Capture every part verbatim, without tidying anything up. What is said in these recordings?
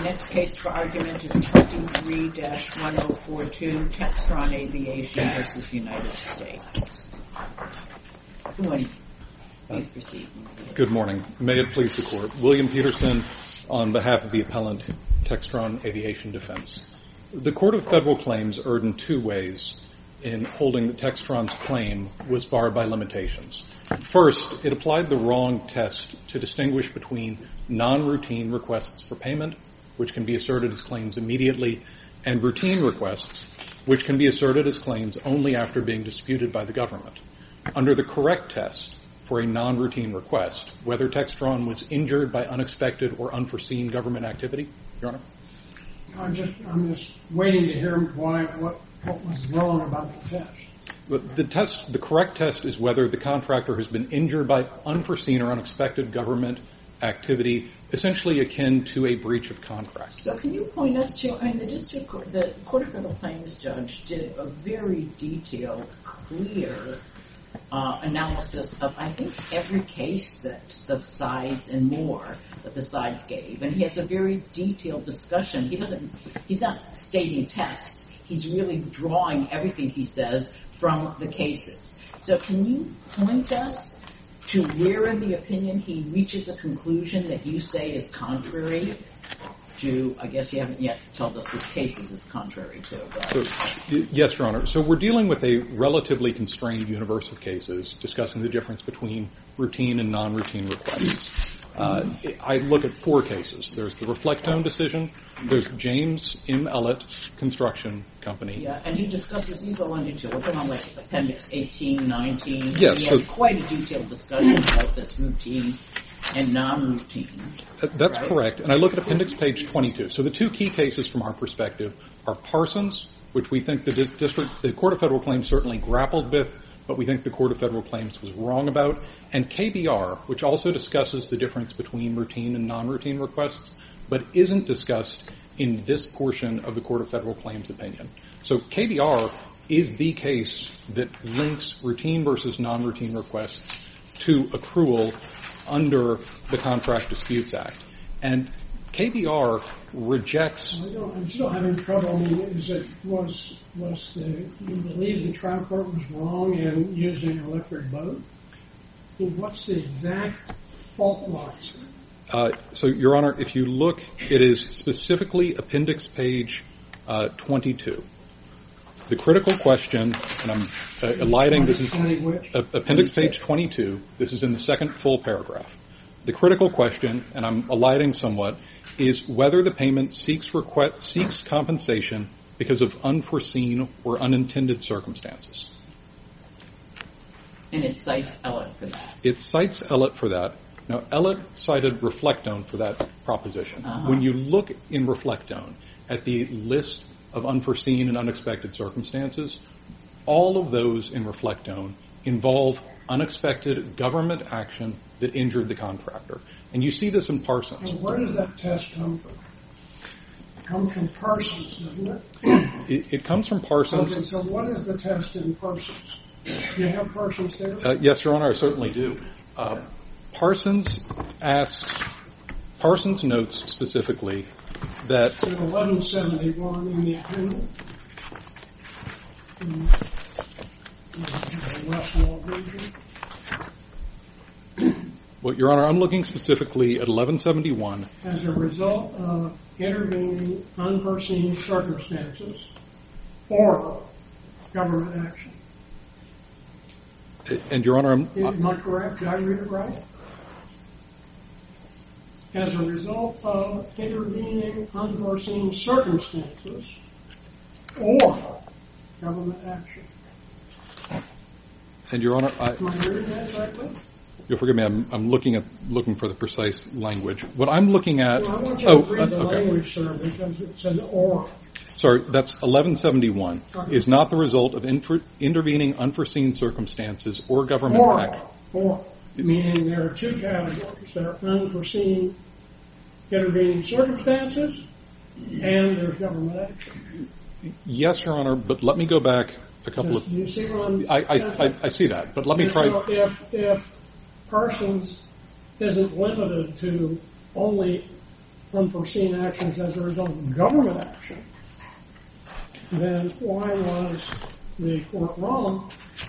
next case for argument is twenty-three dash one oh four two, Textron Aviation versus United States. Good morning. Please proceed. Good morning. May it please the Court. William Peterson on behalf of the appellant, Textron Aviation Defense. The Court of Federal Claims erred in two ways in holding that Textron's claim was barred by limitations. First, it applied the wrong test to distinguish between non-routine requests for payment, which can be asserted as claims immediately, and routine requests, which can be asserted as claims only after being disputed by the government. Under the correct test for a non-routine request, whether Textron was injured by unexpected or unforeseen government activity, Your Honor? I'm just, I'm just waiting to hear why, what, what was wrong about the test. But the test, the correct test is whether the contractor has been injured by unforeseen or unexpected government activity, essentially akin to a breach of contract. So can you point us to, I mean, the district court, the Court of Federal Claims judge did a very detailed, clear uh, analysis of, I think, every case that the sides and more that the sides gave. And he has a very detailed discussion. He doesn't, he's not stating tests. He's really drawing everything he says from the cases. So can you point us to where in the opinion he reaches a conclusion that you say is contrary to, I guess you haven't yet told us which cases it's contrary to. But. So, yes, Your Honor. So we're dealing with a relatively constrained universe of cases discussing the difference between routine and non-routine requests. Uh, I look at four cases. There's the Reflectone decision. There's James M. Ellett Construction Company. Yeah, and he discusses these all under two. We're on like Appendix eighteen, nineteen. Yes. He so, has quite a detailed discussion about this routine and non-routine. That's right? correct. And I look at Appendix page twenty-two. So the two key cases from our perspective are Parsons, which we think the district, the Court of Federal Claims certainly grappled with, but we think the Court of Federal Claims was wrong about, and K B R, which also discusses the difference between routine and non-routine requests, but isn't discussed in this portion of the Court of Federal Claims opinion. So K B R is the case that links routine versus non-routine requests to accrual under the Contract Disputes Act. And K B R rejects... I don't, I'm still having trouble. I mean, is it, was, was the, you believe the trial court was wrong in using an electric boat? I mean, what's the exact fault lines? Uh, so, Your Honor, if you look, it is specifically Appendix page uh, twenty-two. The critical question, and I'm uh, eliding, this is uh, Appendix page twenty-two. This is in the second full paragraph. The critical question, and I'm eliding somewhat, is whether the payment seeks request, seeks compensation because of unforeseen or unintended circumstances. And it cites Ellett for that. It cites Ellett for that. Now, Ellett cited Reflectone for that proposition. Uh-huh. When you look in Reflectone at the list of unforeseen and unexpected circumstances, all of those in Reflectone involve unexpected government action that injured the contractor. And you see this in Parsons. And where does that test come from? It comes from Parsons, doesn't it? It, it comes from Parsons. Okay, so what is the test in Parsons? Do you have Parsons there? Uh, yes, Your Honor, I certainly do. Uh, Parsons asks, Parsons notes specifically that... It's in eleven seventy-one in the opinion. In the Westlaw version. Well, Your Honor, I'm looking specifically at eleven seventy-one. As a result of intervening unforeseen circumstances or government action. And, Your Honor, I'm... Am I correct? Did I read it right? As a result of intervening unforeseen circumstances or government action. And, Your Honor, I... Am I reading that correctly? You'll forgive me, I'm, I'm looking at looking for the precise language. What I'm looking at... Well, I want you oh, to read uh, the okay. language, sir, because it says or. Sorry, that's eleven seventy-one. Okay. Is not the result of inter- intervening unforeseen circumstances or government Or, action. or, meaning there are two categories. There are unforeseen intervening circumstances and there's government action. Yes, Your Honor, but let me go back a couple Does, of... Do you see what I'm... I, I, I, I see that, but let me and try... So if, if Parsons isn't limited to only unforeseen actions as a result of government action, then why was the court wrong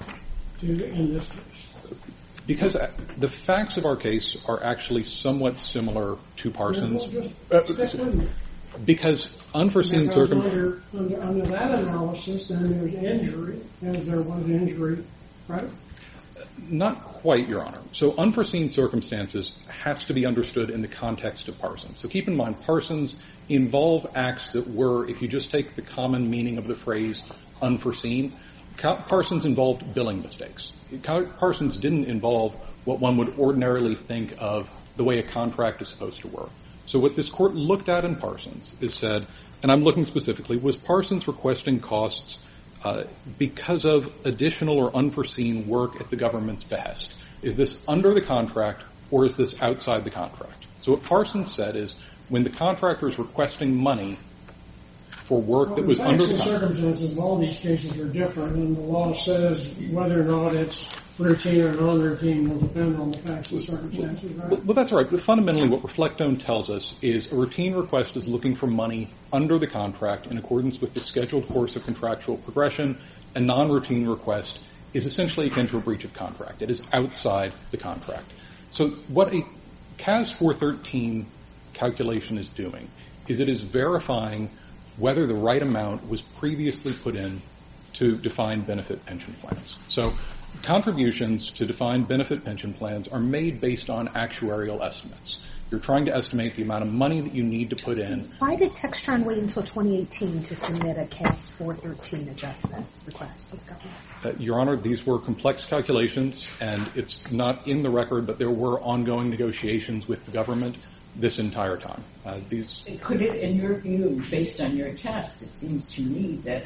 to end this case? Because the facts of our case are actually somewhat similar to Parsons. Well, just stick with me. Because unforeseen circumstances... Under, under, under that analysis, then there's injury, as there was injury, right? Not quite, Your Honor. So unforeseen circumstances has to be understood in the context of Parsons. So keep in mind, Parsons involve acts that were, if you just take the common meaning of the phrase unforeseen, Parsons involved billing mistakes. Parsons didn't involve what one would ordinarily think of the way a contract is supposed to work. So what this court looked at in Parsons is said, and I'm looking specifically, was Parsons requesting costs uh, because of additional or unforeseen work at the government's behest? Is this under the contract or is this outside the contract? So what Parsons said is when the contractor is requesting money for work well, that was under the contract. The circumstances in all these cases are different, and the law says whether or not it's routine or non-routine will depend on the facts and circumstances, right? Well, well, that's right. But fundamentally, what Reflectome tells us is a routine request is looking for money under the contract in accordance with the scheduled course of contractual progression. A non-routine request is essentially akin to a breach of contract. It is outside the contract. So what a C A S four thirteen calculation is doing is it is verifying whether the right amount was previously put in to defined benefit pension plans. So contributions to defined benefit pension plans are made based on actuarial estimates. You're trying to estimate the amount of money that you need to put in. Why did Textron wait until twenty eighteen to submit a C A S four thirteen adjustment request to the government? Uh, Your Honor, these were complex calculations, and it's not in the record, but there were ongoing negotiations with the government this entire time. Uh, these Could it, in your view, based on your test, it seems to me that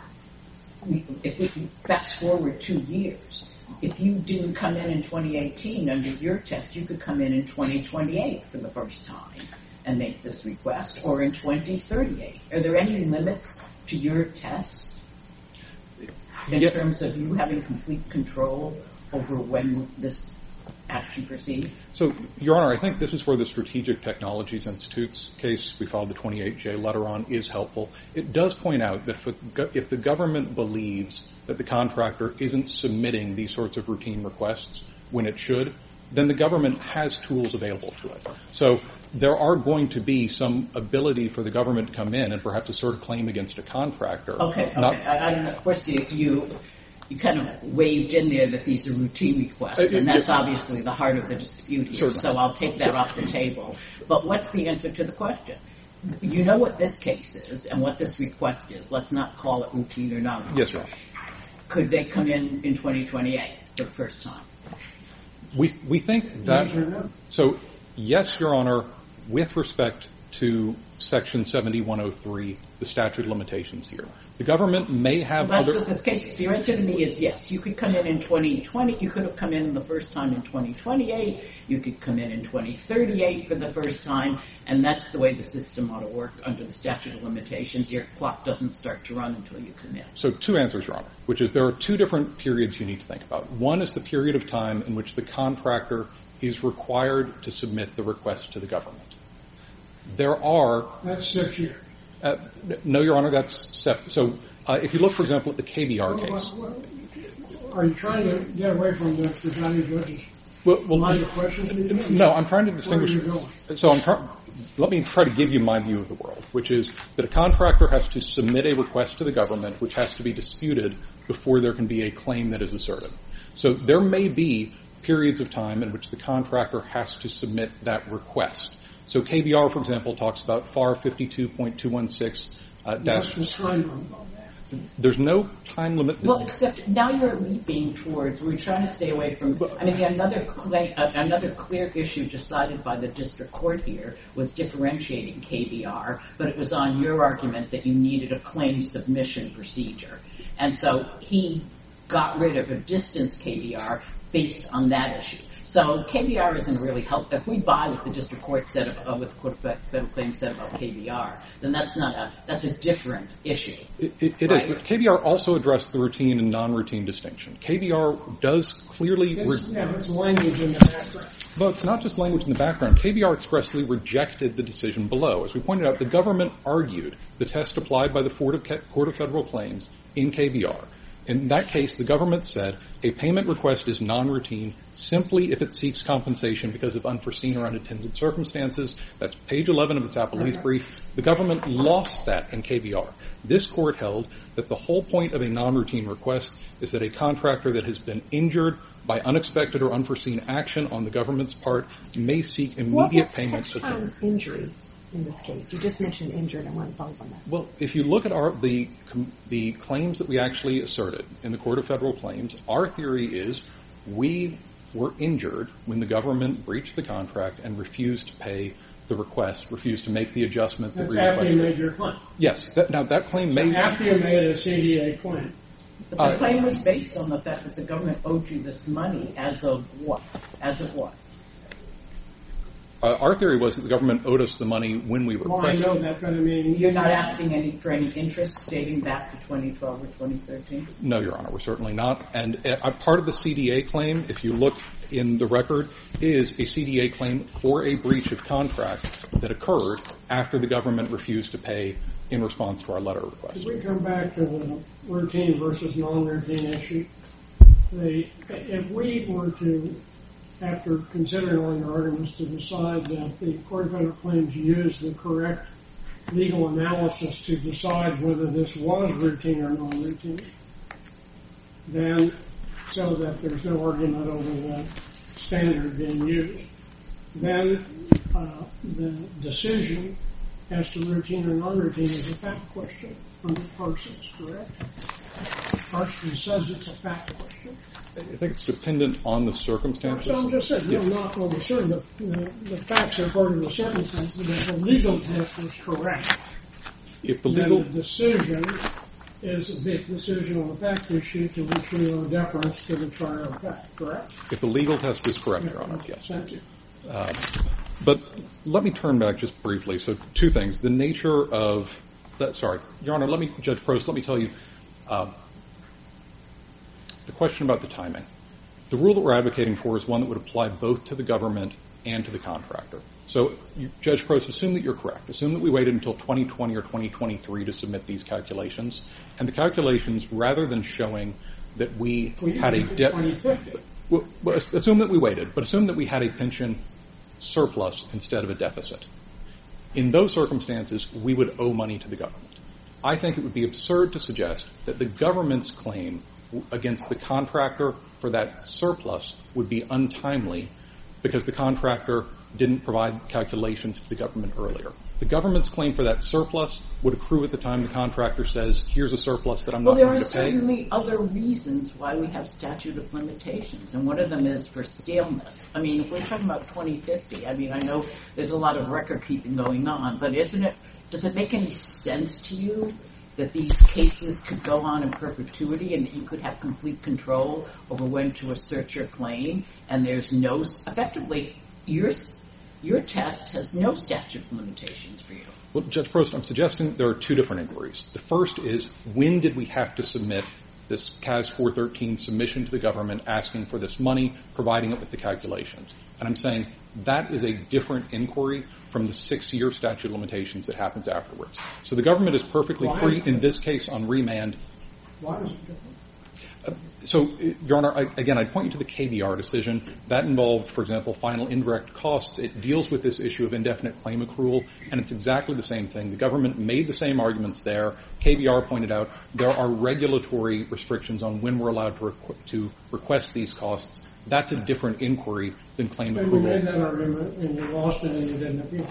we, if we can fast forward two years, if you didn't come in in twenty eighteen under your test, you could come in in twenty twenty-eight for the first time and make this request, or in twenty thirty-eight. Are there any limits to your test in yeah. terms of you having complete control over when this action proceeds? So, Your Honor, I think this is where the Strategic Technologies Institute's case we filed the twenty-eight J letter on is helpful. It does point out that if, if the government believes that the contractor isn't submitting these sorts of routine requests when it should, then the government has tools available to it. So there are going to be some ability for the government to come in and perhaps assert a claim against a contractor. Okay, okay. Not, I, I don't know. Of course, you, you you kind of waved in there that these are routine requests, uh, and that's uh, obviously the heart of the dispute here. Certainly. So I'll take that off the table. But what's the answer to the question? You know what this case is and what this request is. Let's not call it routine or non-routine. Yes, Your Honor. Could they come in in twenty twenty-eight for the first time? We we think that so yes, Your Honor, with respect to Section seventy-one oh three, the statute of limitations here. The government may have well, that's other... what this case is. So your answer to me is yes. You could come in in twenty twenty. You could have come in the first time in twenty twenty-eight. You could come in in twenty thirty-eight for the first time. And that's the way the system ought to work under the statute of limitations. Your clock doesn't start to run until you come in. So two answers, Your Honor, which is there are two different periods you need to think about. One is the period of time in which the contractor is required to submit the request to the government. There are... That's six years. Uh, no, Your Honor, that's separate. So uh, if you look, for example, at the K B R case. Are you trying to get away from the presiding judge's well, well, line of questions? No, I'm trying to distinguish. Where are you going? So I'm trying. Let me try to give you my view of the world, which is that a contractor has to submit a request to the government, which has to be disputed before there can be a claim that is asserted. So there may be periods of time in which the contractor has to submit that request. So K B R, for example, talks about F A R fifty-two point two one six uh, dash. What's the time limit on that? There's no time limit. Well, except now you're leaping towards, we're trying to stay away from, I mean, another, claim, uh, another clear issue decided by the district court here was differentiating K B R, but it was on your argument that you needed a claim submission procedure. And so he got rid of a distance K B R, based on that issue. So K B R isn't really help. If we buy what the district court said about, uh, what the Court of Federal Claims said about K B R, then that's not a that's a different issue. It, it, it right? is, but K B R also addressed the routine and non-routine distinction. K B R does clearly. It's, re- yeah, it's language in the background. Well, it's not just language in the background. K B R expressly rejected the decision below. As we pointed out, the government argued the test applied by the Court of Federal Claims in K B R. In that case, the government said a payment request is non-routine simply if it seeks compensation because of unforeseen or unattended circumstances. That's page eleven of its appellee's brief. The government lost that in K B R. This court held that the whole point of a non-routine request is that a contractor that has been injured by unexpected or unforeseen action on the government's part may seek immediate payment. What was Textron's injury in this case? You just mentioned injured. I want to follow up on that. Well, if you look at our the the claims that we actually asserted in the Court of Federal Claims, our theory is we were injured when the government breached the contract and refused to pay the request, refused to make the adjustment that That's we after requested. you made your claim. Yes. That, now, that claim So may... after you made a C D A claim. But the Uh, claim was based on the fact that the government owed you this money as of what? As of what? Uh, our theory was that the government owed us the money when we Well, I requested. know that, but I mean... You're not asking any for any interest dating back to twenty twelve or twenty thirteen? No, Your Honor, we're certainly not. And uh, part of the C D A claim, if you look in the record, is a C D A claim for a breach of contract that occurred after the government refused to pay in response to our letter request. If we come back to the routine versus non-routine issue, the, if we were to, after considering all your arguments, to decide that the Court of Federal Claims used the correct legal analysis to decide whether this was routine or non-routine, then so that there's no argument over the standard being used, then uh, the decision as to routine or non-routine is a fact question under Parsons, correct? Parsons says it's a fact question. I think it's dependent on the circumstances. So I'm just saying, Yeah. I'm not only certain the, the, the facts are part of the circumstances, but if the legal test was correct, If the then legal... the decision is a big decision on the fact issue to which we owe deference to the trial of fact, correct? If the legal test is correct, Your Honor, yes. Thank you. Uh, but let me turn back just briefly. So two things. The nature of that, sorry, Your Honor, let me, Judge Prost, let me tell you uh, the question about the timing. The rule that we're advocating for is one that would apply both to the government and to the contractor. So, you, Judge Prost, assume that you're correct. Assume that we waited until twenty twenty or twenty twenty-three to submit these calculations. And the calculations, rather than showing that we We had a debt... twenty fifty. Well, well, assume that we waited, but assume that we had a pension surplus instead of a deficit. In those circumstances, we would owe money to the government. I think it would be absurd to suggest that the government's claim against the contractor for that surplus would be untimely because the contractor didn't provide calculations to the government earlier. The government's claim for that surplus would accrue at the time the contractor says, here's a surplus that I'm Well, not there going are to pay. certainly other reasons why we have statute of limitations, and one of them is for staleness. I mean, if we're talking about twenty fifty, I mean, I know there's a lot of record keeping going on, but isn't it, does it make any sense to you that these cases could go on in perpetuity and that you could have complete control over when to assert your claim, and there's no, effectively, your, your test has no statute of limitations for you? Well, Judge Prost, I'm suggesting there are two different inquiries. The first is, when did we have to submit this C A S four thirteen submission to the government asking for this money, providing it with the calculations? And I'm saying that is a different inquiry from the six-year statute of limitations that happens afterwards. So the government is perfectly Why? free in this case on remand. Why is it different? So, Your Honor, I, again, I'd point you to the K B R decision. That involved, for example, final indirect costs. It deals with this issue of indefinite claim accrual, and it's exactly the same thing. The government made the same arguments there. K B R pointed out there are regulatory restrictions on when we're allowed to, requ- to request these costs. That's a different inquiry than claim And you made accrual. that argument and you lost it and you didn't appeal.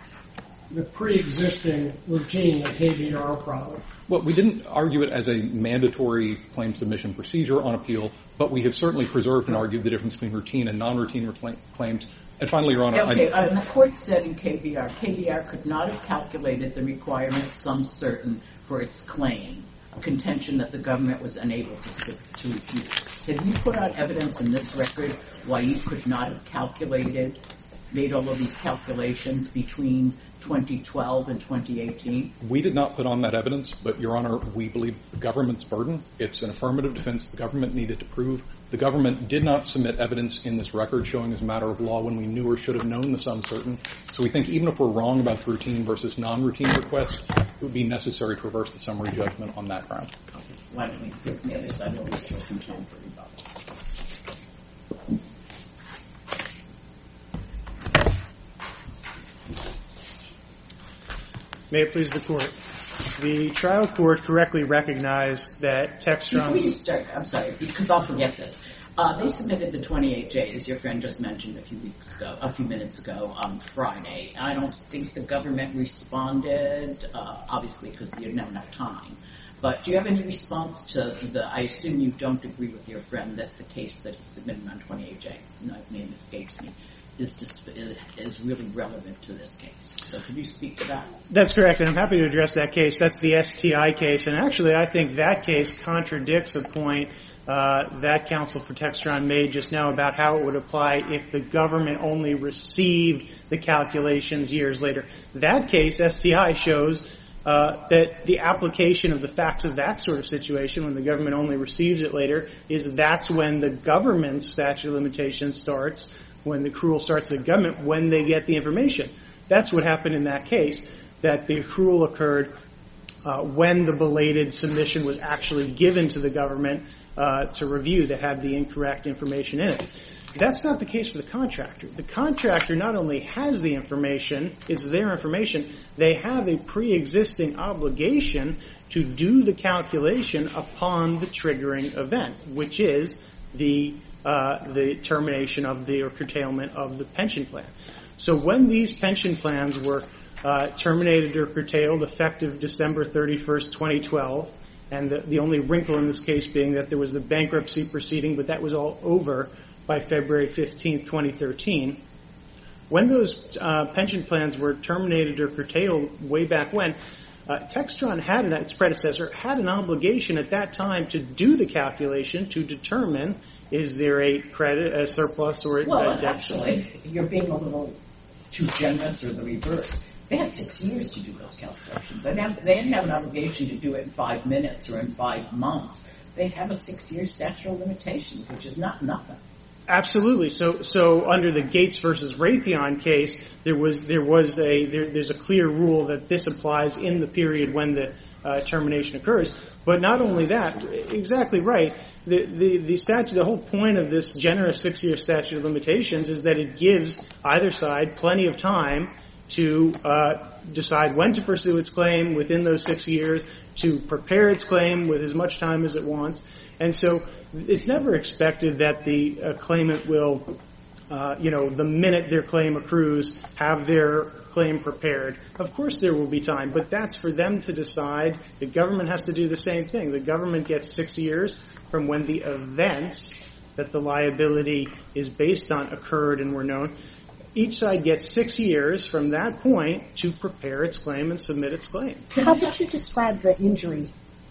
The pre-existing routine, the K B R problem. Well, we didn't argue it as a mandatory claim submission procedure on appeal, but we have certainly preserved and argued the difference between routine and non-routine recla- claims. And finally, Your Honor, Okay, I, uh, the court said in K B R, K B R could not have calculated the requirement sum certain for its claim contention that the government was unable to, to refuse. Have you put out evidence in this record why you could not have calculated, made all of these calculations between twenty twelve and twenty eighteen? We did not put on that evidence, but, Your Honor, we believe it's the government's burden. It's an affirmative defense the government needed to prove. The government did not submit evidence in this record showing as a matter of law when we knew or should have known this uncertain. So we think even if we're wrong about the routine versus non-routine request, it would be necessary to reverse the summary judgment on that ground. Why don't we give the other side at least some time for rebuttal? May it please the Court. The trial court correctly recognized that Textron... Before you start, I'm sorry, because I'll forget this. Uh, they submitted the twenty-eight J, as your friend just mentioned a few weeks ago, a few minutes ago, on Friday. I don't think the government responded, uh, obviously because they didn't have enough time. But do you have any response to the, I assume you don't agree with your friend that the case that he submitted on twenty-eight J, no, his name escapes me, is, just, is, is really relevant to this case. So could you speak to that? That's correct, and I'm happy to address that case. That's the S T I case, and actually I think that case contradicts a point uh, that counsel for Textron made just now about how it would apply if the government only received the calculations years later. That case, S T I, shows uh, that the application of the facts of that sort of situation, when the government only receives it later, is that's when the government's statute of limitations starts, when the accrual starts to the government, when they get the information. That's what happened in that case, that the accrual occurred uh, when the belated submission was actually given to the government uh, to review that had the incorrect information in it. That's not the case for the contractor. The contractor not only has the information, it's their information, they have a pre-existing obligation to do the calculation upon the triggering event, which is the uh, the termination of the or curtailment of the pension plan. So when these pension plans were uh, terminated or curtailed effective December thirty-first, twenty twelve, and the, the only wrinkle in this case being that there was the bankruptcy proceeding, but that was all over by February fifteenth, twenty thirteen. When those uh, pension plans were terminated or curtailed way back when, uh, Textron had, an, its predecessor, had an obligation at that time to do the calculation to determine is there a credit, a surplus, or a well, deficit. Actually, you're being a little too generous or the reverse. They had six years to do those calculations. They didn't have, they didn't have an obligation to do it in five minutes or in five months. They have a six-year statute of limitations, which is not nothing. Absolutely. So, so under the Gates versus Raytheon case, there was there was a there, there's a clear rule that this applies in the period when the uh, termination occurs. But not only that, exactly right. The, the, the statute, the whole point of this generous six-year statute of limitations is that it gives either side plenty of time to uh, decide when to pursue its claim within those six years, to prepare its claim with as much time as it wants. And so it's never expected that the uh, claimant will, uh, you know, the minute their claim accrues, have their claim prepared. Of course there will be time, but that's for them to decide. The government has to do the same thing. The government gets six years from when the events that the liability is based on occurred and were known. Each side gets six years from that point to prepare its claim and submit its claim. How would you describe the injury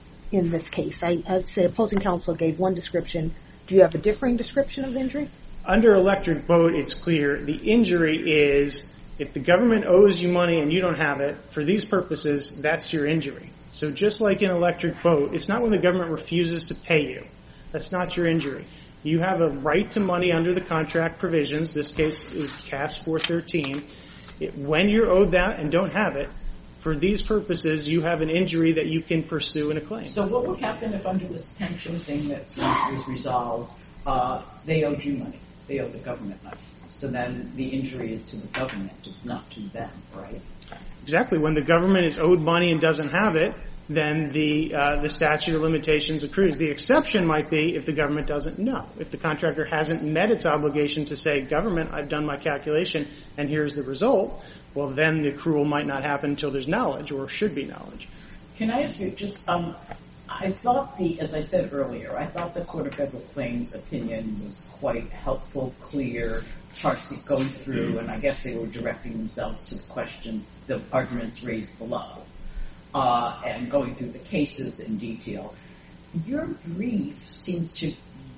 in this case? I, I say opposing counsel gave one description. Do you have a differing description of the injury? Under Electric Boat, it's clear. The injury is if the government owes you money and you don't have it, for these purposes, that's your injury. So just like in Electric Boat, it's not when the government refuses to pay you. That's not your injury. You have a right to money under the contract provisions. This case is C A S four thirteen. It, when you're owed that and don't have it, for these purposes, you have an injury that you can pursue in a claim. So what would happen if under this pension thing that was resolved, uh, they owed you money? They owed the government money. So then the injury is to the government. It's not to them, right? Exactly. When the government is owed money and doesn't have it, then the uh, the statute of limitations accrues. The exception might be if the government doesn't know. If the contractor hasn't met its obligation to say, government, I've done my calculation and here's the result, well, then the accrual might not happen until there's knowledge or should be knowledge. Can I ask you just, um, I thought the, as I said earlier, I thought the Court of Federal Claims opinion was quite helpful, clear, parsing, going through, and I guess they were directing themselves to the questions, the arguments raised below. uh, and going through the cases in detail. Your brief seems to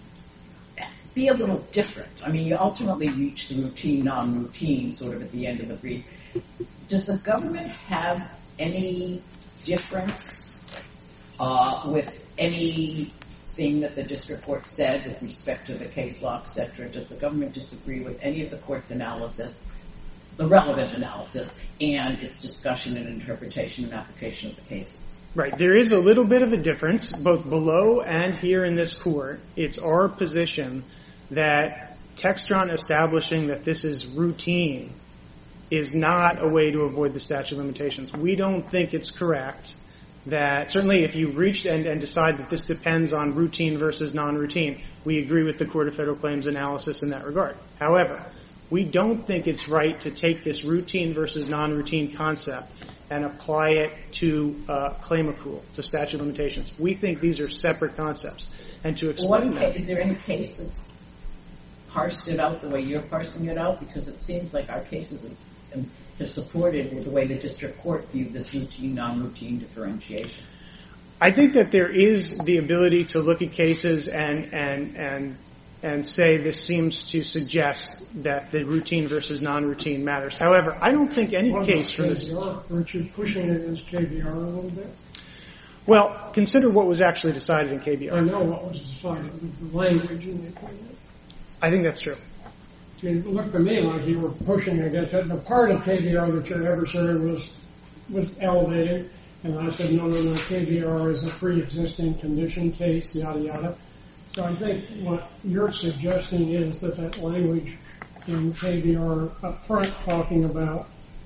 be a little different. I mean, you ultimately reach the routine, non-routine sort of at the end of the brief. Does the government have any difference uh, with anything that the district court said with respect to the case law, et cetera? Does the government disagree with any of the court's analysis, the relevant analysis, and its discussion and interpretation and application of the cases? Right. There is a little bit of a difference, both below and here in this court. It's our position that Textron establishing that this is routine is not a way to avoid the statute of limitations. We don't think it's correct that, certainly if you reach and, and decide that this depends on routine versus non-routine, we agree with the Court of Federal Claims analysis in that regard. However, we don't think it's right to take this routine versus non-routine concept and apply it to uh, claim accrual, to statute of limitations. We think these are separate concepts. And to explain well, that... Is there any case that's parsed it out the way you're parsing it out? Because it seems like our cases have, have supported with the way the district court viewed this routine, non-routine differentiation. I think that there is the ability to look at cases and and and and say this seems to suggest that the routine versus non-routine matters. However, I don't think any what case for this... Aren't you pushing it against K B R a little bit? Well, consider what was actually decided in K B R. I know what was decided, the language in the opinion. I think that's true. It looked to me like you were pushing against it. The part of K B R that your adversary was was elevating, and I said, no, no, no, K B R is a pre-existing condition case, yada, yada. So I think what you're suggesting is that that language in K B R up front talking about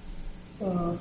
uh,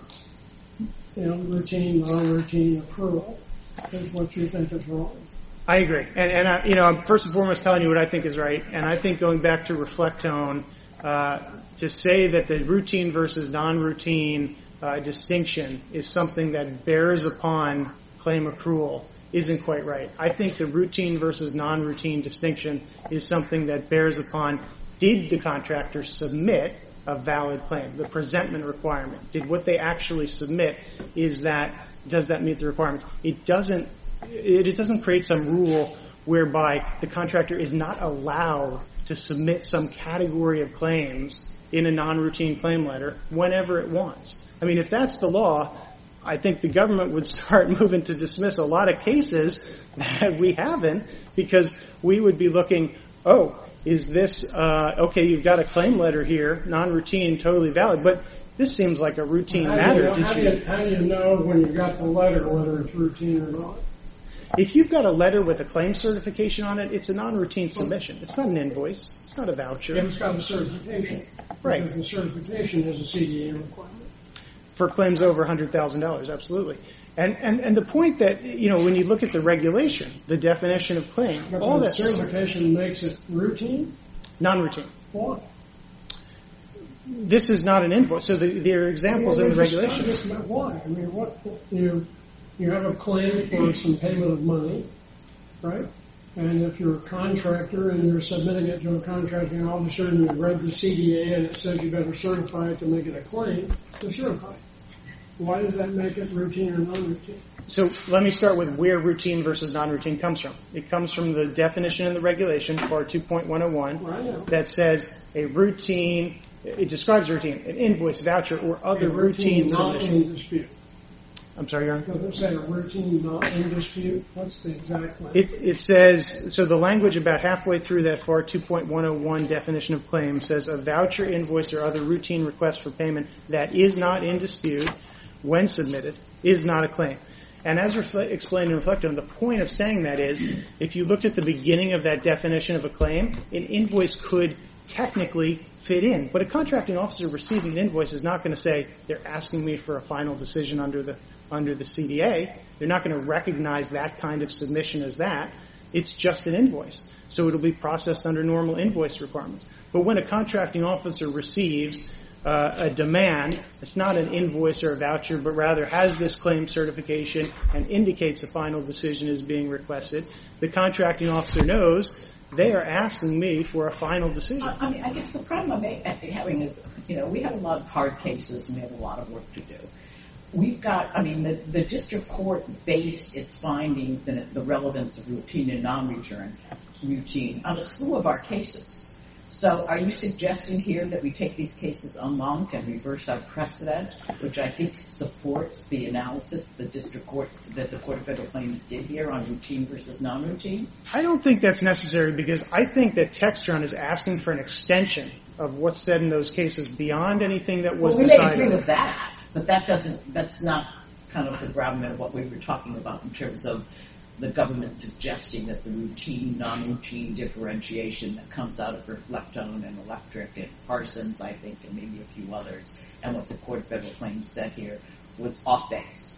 you know, routine, non-routine accrual is what you think is wrong. I agree. And, and I, you know, I'm first and foremost telling you what I think is right. And I think going back to Reflectone, uh, to say that the routine versus non-routine uh, distinction is something that bears upon claim accrual isn't quite right. I think the routine versus non-routine distinction is something that bears upon, did the contractor submit a valid claim, the presentment requirement? Did what they actually submit, is that, does that meet the requirements? It doesn't, it doesn't create some rule whereby the contractor is not allowed to submit some category of claims in a non-routine claim letter whenever it wants. I mean, if that's the law, I think the government would start moving to dismiss a lot of cases that we haven't, because we would be looking, oh, is this, uh, okay, you've got a claim letter here, non-routine, totally valid, but this seems like a routine how matter. Do you know, how, do you, how do you know when you got the letter whether it's routine or not? If you've got a letter with a claim certification on it, it's a non-routine submission. It's not an invoice. It's not a voucher. It's got a certification. Right. Because the certification is a C D A requirement. For claims over one hundred thousand dollars, absolutely. And, and, and the point that, you know, when you look at the regulation, the definition of claim, but all the that certification makes it routine? Non-routine. Why? This is not an invoice. So the, there are examples well, in the just, regulation. just about why? I mean, what, you, you have a claim for some payment of money, right? And if you're a contractor and you're submitting it to a contracting officer and you've read the C D A and it says you better certify it to make it a claim, to certify it. Why does that make it routine or non-routine? So let me start with where routine versus non-routine comes from. It comes from the definition in the regulation, F A R two point one oh one, right. that says a routine, it describes routine, an invoice, voucher, or other a routine, routine not submission. in dispute. I'm sorry, Your Honor? Does it say a routine not in dispute? What's the exact language? It, it says, so the language about halfway through that F A R two point one oh one definition of claim says a voucher, invoice, or other routine request for payment that is not in dispute when submitted is not a claim. And as refle- explained and reflected on, the point of saying that is, if you looked at the beginning of that definition of a claim, an invoice could technically fit in. But a contracting officer receiving an invoice is not going to say, they're asking me for a final decision under the under the C D A. They're not going to recognize that kind of submission as that. It's just an invoice. So it'll be processed under normal invoice requirements. But when a contracting officer receives uh, a demand, it's not an invoice or a voucher, but rather has this claim certification and indicates a final decision is being requested, the contracting officer knows they are asking me for a final decision. I mean, I guess the problem I'm having is, you know, we have a lot of hard cases and we have a lot of work to do. we've got, I mean, the, the district court based its findings and the relevance of routine and non-routine routine on a slew of our cases. So are you suggesting here that we take these cases en banc and reverse our precedent, which I think supports the analysis the district court, that the Court of Federal Claims did here on routine versus non-routine? I don't think that's necessary because I think that Textron is asking for an extension of what's said in those cases beyond anything that was well, we decided. may agree with that, but that doesn't, that's not kind of the gravamen of what we were talking about in terms of the government suggesting that the routine, non-routine differentiation that comes out of Reflectone and Electric and Parsons, I think, and maybe a few others, and what the Court of Federal Claims said here was off base.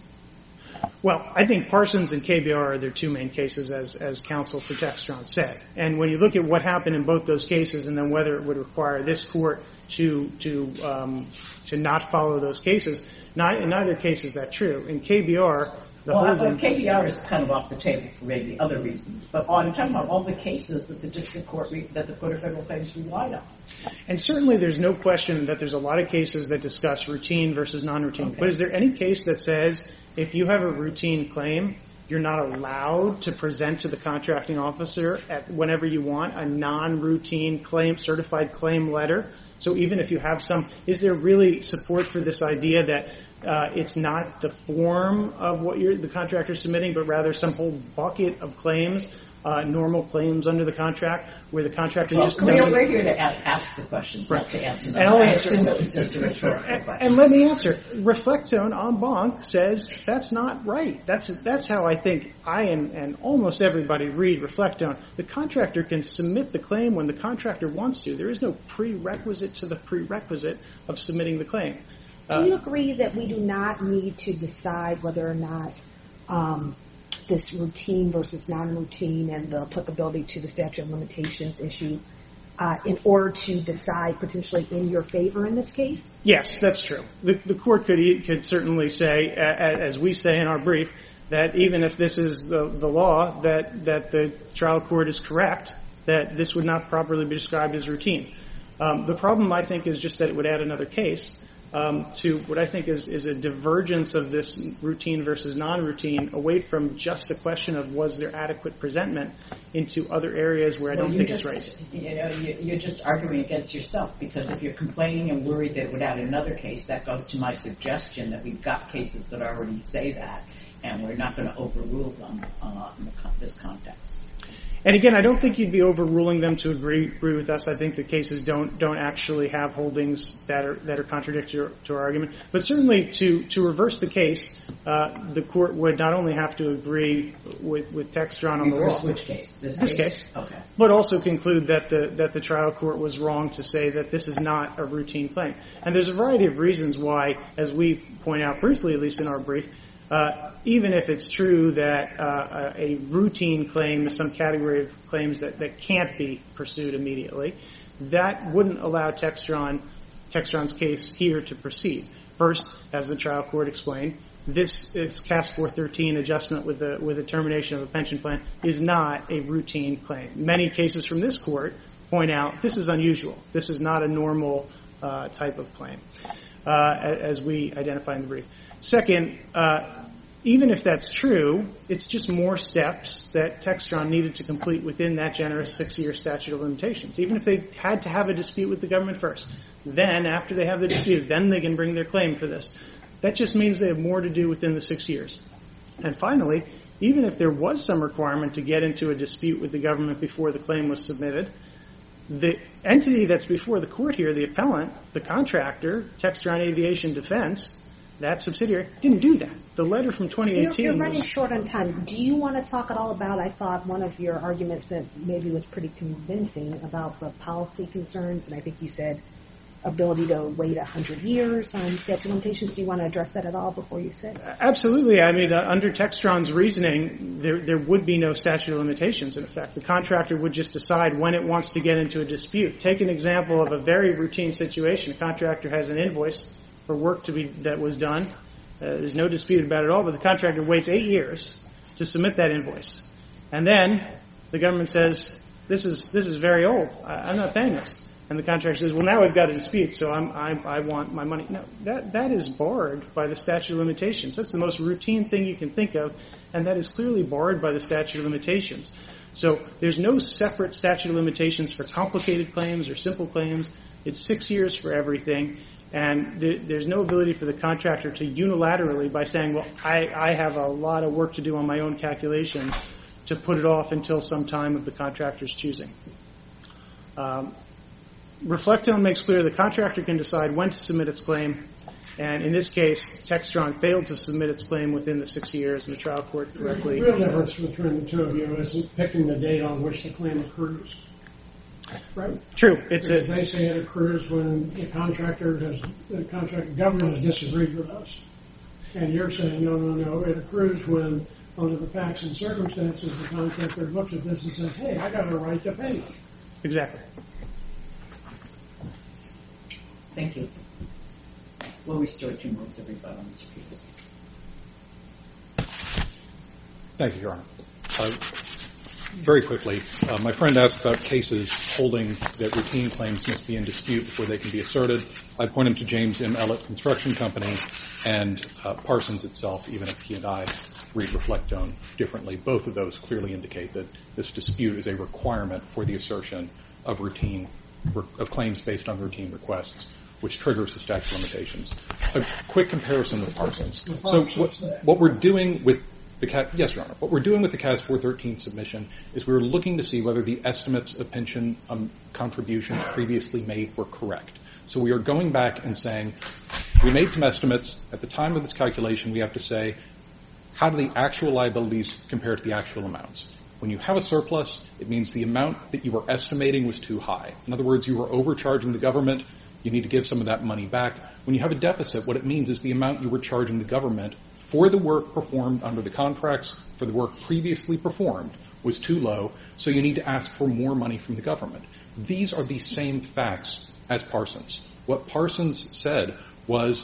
Well, I think Parsons and K B R are their two main cases, as as counsel for Textron said. And when you look at what happened in both those cases, and then whether it would require this court to to um, to not follow those cases, not, in neither case is that true. In K B R, the well, holding, K B R is kind of off the table for maybe other reasons, but I'm talking about all the cases that the district court, re- that the Court of Federal Claims relied on. And certainly there's no question that there's a lot of cases that discuss routine versus non-routine. Okay. But is there any case that says if you have a routine claim, you're not allowed to present to the contracting officer at whenever you want a non-routine claim, certified claim letter? So even if you have some, is there really support for this idea that uh, it's not the form of what you're, the contractor's submitting, but rather some whole bucket of claims, uh, normal claims under the contract, where the contractor well, just doesn't... doesn't... We're here to ask the questions, right. not to answer them. And I'll I answer. assume it was just a rhetorical question. And let me answer. Reflectone en banc says that's not right. That's that's how I think I and, and almost everybody read Reflectone. The contractor can submit the claim when the contractor wants to. There is no prerequisite to the prerequisite of submitting the claim. Do you agree that we do not need to decide whether or not um, this routine versus non-routine and the applicability to the statute of limitations issue uh, in order to decide potentially in your favor in this case? Yes, that's true. The, the court could could certainly say, as we say in our brief, that even if this is the, the law, that, that the trial court is correct, that this would not properly be described as routine. Um, the problem, I think, is just that it would add another case Um, to what I think is, is a divergence of this routine versus non-routine away from just a question of was there adequate presentment into other areas where I well, don't think just, it's right. You know, you're just arguing against yourself because if you're complaining and worried that it would add another case, that goes to my suggestion that we've got cases that already say that, and we're not going to overrule them uh, in this context. And again, I don't think you'd be overruling them to agree, agree with us. I think the cases don't don't actually have holdings that are that are contradictory to our argument. But certainly, to to reverse the case, uh, the court would not only have to agree with with Textron on the law, which case, this, this case, case, okay, but also conclude that the that the trial court was wrong to say that this is not a routine claim. And there's a variety of reasons why, as we point out briefly, at least in our brief. Uh, even if it's true that uh, a routine claim is some category of claims that, that can't be pursued immediately, that wouldn't allow Textron, Textron's case here to proceed. First, as the trial court explained, this is C A S four thirteen adjustment with the with the termination of a pension plan is not a routine claim. Many cases from this court point out this is unusual. This is not a normal uh, type of claim, uh, as we identify in the brief. Second, uh, even if that's true, it's just more steps that Textron needed to complete within that generous six-year statute of limitations. Even if they had to have a dispute with the government first, then after they have the dispute, then they can bring their claim for this. That just means they have more to do within the six years. And finally, even if there was some requirement to get into a dispute with the government before the claim was submitted, the entity that's before the court here, the appellant, the contractor, Textron Aviation Defense, that subsidiary, didn't do that. The letter from twenty eighteen You're, you're running was... short on time. Do you want to talk at all about, I thought, one of your arguments that maybe was pretty convincing about the policy concerns, and I think you said ability to wait one hundred years on statute of limitations. Do you want to address that at all before you say? Absolutely. I mean, uh, under Textron's reasoning, there there would be no statute of limitations in effect. The contractor would just decide when it wants to get into a dispute. Take an example of a very routine situation. A contractor has an invoice for work to be that was done. Uh, there's no dispute about it at all, but the contractor waits eight years to submit that invoice. And then the government says, this is this is very old. I, I'm not paying this. and the contractor says, well, now I've got a dispute, so I'm, I'm, I want my money. No, that, that is barred by the statute of limitations. That's the most routine thing you can think of, and that is clearly barred by the statute of limitations. So there's no separate statute of limitations for complicated claims or simple claims. It's six years for everything, and th- there's no ability for the contractor to unilaterally, by saying, well, I, I have a lot of work to do on my own calculations, to put it off until some time of the contractor's choosing. Um, Reflectone makes clear the contractor can decide when to submit its claim, and in this case, Textron failed to submit its claim within the six years, and the trial court correctly. The real difference between the two of you is picking the date on which the claim accrues. Right? True. It's because a, they say it accrues when the contractor has, the contractor government has disagreed with us. And you're saying, no, no, no, it accrues when, under the facts and circumstances, the contractor looks at this and says, hey, I got a right to payment. Exactly. Thank you. We'll restore two minutes of rebuttal, Mister Peters. Thank you, Your Honor. Uh, very quickly, uh, my friend asked about cases holding that routine claims must be in dispute before they can be asserted. I point him to James M. Ellett Construction Company and uh, Parsons itself, even if he and I read Reflectone differently. Both of those clearly indicate that this dispute is a requirement for the assertion of routine, of claims based on routine requests, which triggers the statute of limitations. A quick comparison with Parsons. So what, what we're doing with the C A S, yes, Your Honor, what we're doing with the C A S four thirteen submission is we're looking to see whether the estimates of pension um, contributions previously made were correct. So we are going back and saying, we made some estimates. At the time of this calculation, we have to say, how do the actual liabilities compare to the actual amounts? When you have a surplus, it means the amount that you were estimating was too high. In other words, you were overcharging the government. You need to give some of that money back. When you have a deficit, what it means is the amount you were charging the government for the work performed under the contracts, for the work previously performed, was too low, so you need to ask for more money from the government. These are the same facts as Parsons. What Parsons said was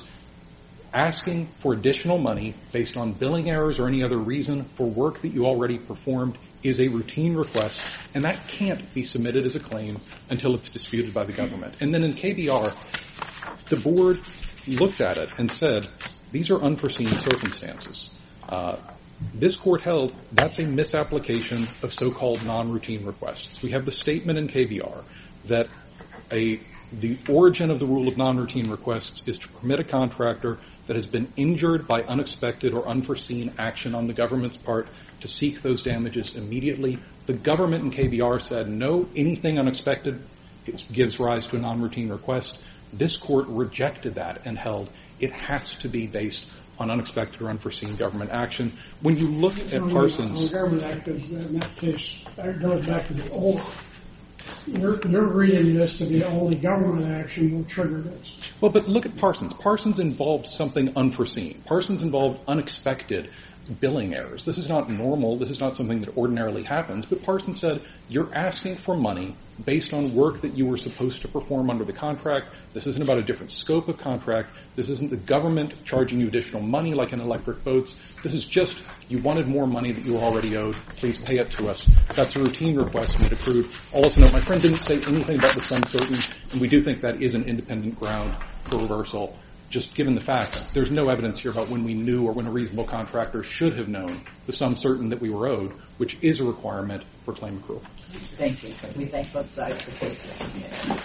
asking for additional money based on billing errors or any other reason for work that you already performed is a routine request, and that can't be submitted as a claim until it's disputed by the government. And then in K B R, the board looked at it and said, these are unforeseen circumstances. Uh, this court held that's a misapplication of so-called non-routine requests. We have the statement in K B R that a the origin of the rule of non-routine requests is to permit a contractor that has been injured by unexpected or unforeseen action on the government's part to seek those damages immediately. The government in K B R said, no, anything unexpected gives rise to a non-routine request. This court rejected that and held it has to be based on unexpected or unforeseen government action. When you look at no, Parsons... The government act is, in that case, that goes back to the old... You're, you're reading this to be only government action will trigger this. Well, but look at Parsons. Parsons involved something unforeseen. Parsons involved unexpected billing errors. This is not normal. This is not something that ordinarily happens. But Parsons said, you're asking for money based on work that you were supposed to perform under the contract. This isn't about a different scope of contract. This isn't the government charging you additional money like in electric boats. This is just you wanted more money that you were already owed. Please pay it to us. That's a routine request and it accrued. Also note, my friend didn't say anything about the sum certain, and we do think that is an independent ground for reversal. Just given the facts, there's no evidence here about when we knew or when a reasonable contractor should have known the sum certain that we were owed, which is a requirement for claim accrual. Thank you. We thank both sides for cases submitted.